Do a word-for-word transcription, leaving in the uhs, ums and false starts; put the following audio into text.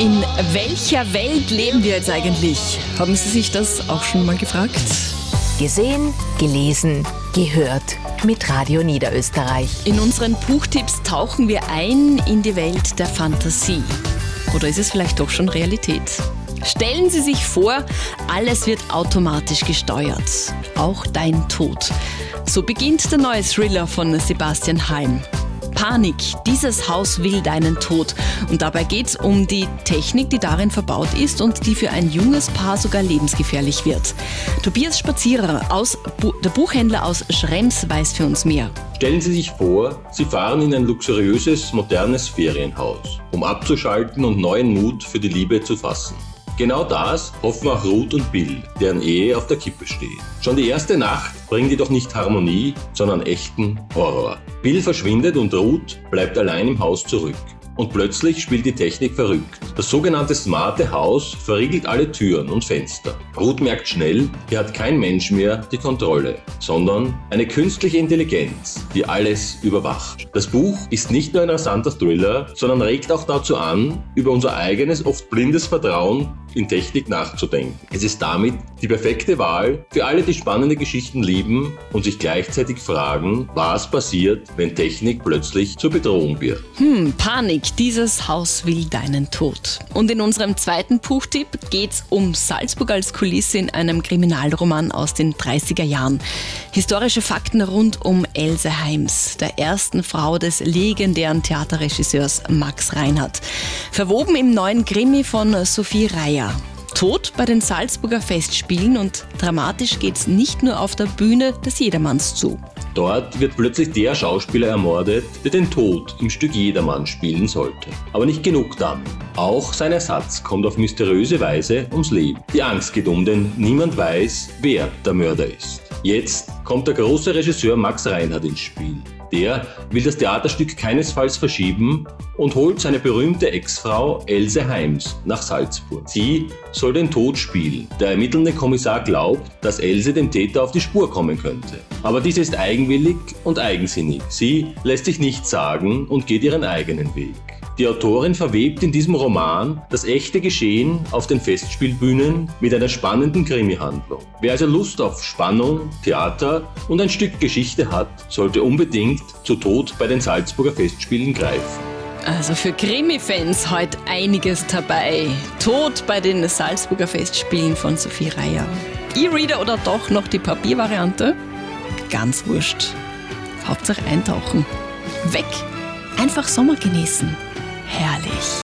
In welcher Welt leben wir jetzt eigentlich? Haben Sie sich das auch schon mal gefragt? Gesehen, gelesen, gehört mit Radio Niederösterreich. In unseren Buchtipps tauchen wir ein in die Welt der Fantasie. Oder ist es vielleicht doch schon Realität? Stellen Sie sich vor, alles wird automatisch gesteuert. Auch dein Tod. So beginnt der neue Thriller von Sebastian Halm. Panik, dieses Haus will deinen Tod. Und dabei geht es um die Technik, die darin verbaut ist und die für ein junges Paar sogar lebensgefährlich wird. Tobias Spazierer, aus Bu- der Buchhändler aus Schrems, weiß für uns mehr. Stellen Sie sich vor, Sie fahren in ein luxuriöses, modernes Ferienhaus, um abzuschalten und neuen Mut für die Liebe zu fassen. Genau das hoffen auch Ruth und Bill, deren Ehe auf der Kippe steht. Schon die erste Nacht bringt jedoch nicht Harmonie, sondern echten Horror. Bill verschwindet und Ruth bleibt allein im Haus zurück. Und plötzlich spielt die Technik verrückt. Das sogenannte smarte Haus verriegelt alle Türen und Fenster. Ruth merkt schnell, hier hat kein Mensch mehr die Kontrolle, sondern eine künstliche Intelligenz, die alles überwacht. Das Buch ist nicht nur ein rasanter Thriller, sondern regt auch dazu an, über unser eigenes, oft blindes Vertrauen in Technik nachzudenken. Es ist damit die perfekte Wahl für alle, die spannende Geschichten lieben und sich gleichzeitig fragen, was passiert, wenn Technik plötzlich zur Bedrohung wird. Hm, Panik, dieses Haus will deinen Tod. Und in unserem zweiten Buchtipp geht's um Salzburg als Kulisse in einem Kriminalroman aus den dreißiger Jahren. Historische Fakten rund um Else Heims, der ersten Frau des legendären Theaterregisseurs Max Reinhardt. Verwoben im neuen Krimi von Sophie Reier. Tod bei den Salzburger Festspielen und dramatisch geht's nicht nur auf der Bühne des Jedermanns zu. Dort wird plötzlich der Schauspieler ermordet, der den Tod im Stück Jedermann spielen sollte. Aber nicht genug damit. Auch sein Ersatz kommt auf mysteriöse Weise ums Leben. Die Angst geht um, denn niemand weiß, wer der Mörder ist. Jetzt kommt der große Regisseur Max Reinhardt ins Spiel. Der will das Theaterstück keinesfalls verschieben und holt seine berühmte Ex-Frau Else Heims nach Salzburg. Sie soll den Tod spielen. Der ermittelnde Kommissar glaubt, dass Else dem Täter auf die Spur kommen könnte. Aber diese ist eigenwillig und eigensinnig. Sie lässt sich nichts sagen und geht ihren eigenen Weg. Die Autorin verwebt in diesem Roman das echte Geschehen auf den Festspielbühnen mit einer spannenden Krimi-Handlung. Wer also Lust auf Spannung, Theater und ein Stück Geschichte hat, sollte unbedingt zu Tod bei den Salzburger Festspielen greifen. Also für Krimi-Fans heute einiges dabei. Tod bei den Salzburger Festspielen von Sophie Reier. E-Reader oder doch noch die Papiervariante? Ganz wurscht. Hauptsache eintauchen. Weg. Einfach Sommer genießen. Herrlich.